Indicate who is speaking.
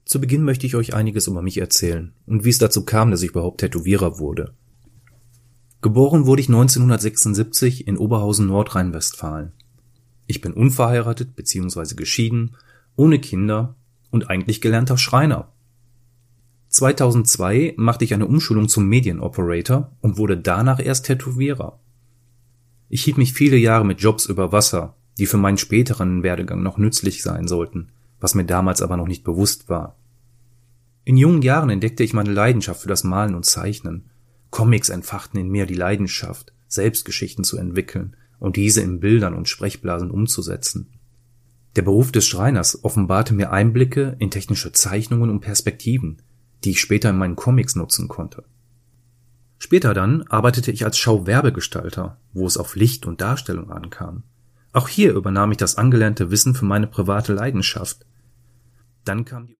Speaker 1: Zu Beginn möchte ich euch einiges über mich erzählen und wie es dazu kam, dass ich überhaupt Tätowierer wurde. Geboren wurde ich 1976 in Oberhausen, Nordrhein-Westfalen. Ich bin unverheiratet bzw. geschieden, ohne Kinder und eigentlich gelernter Schreiner. 2002 machte ich eine Umschulung zum Medienoperator und wurde danach erst Tätowierer. Ich hielt mich viele Jahre mit Jobs über Wasser, die für meinen späteren Werdegang noch nützlich sein sollten, was mir damals aber noch nicht bewusst war. In jungen Jahren entdeckte ich meine Leidenschaft für das Malen und Zeichnen. Comics entfachten in mir die Leidenschaft, Selbstgeschichten zu entwickeln und diese in Bildern und Sprechblasen umzusetzen. Der Beruf des Schreiners offenbarte mir Einblicke in technische Zeichnungen und Perspektiven, die ich später in meinen Comics nutzen konnte. Später dann arbeitete ich als Schauwerbegestalter, wo es auf Licht und Darstellung ankam. Auch hier übernahm ich das angelernte Wissen für meine private Leidenschaft. Dann kam die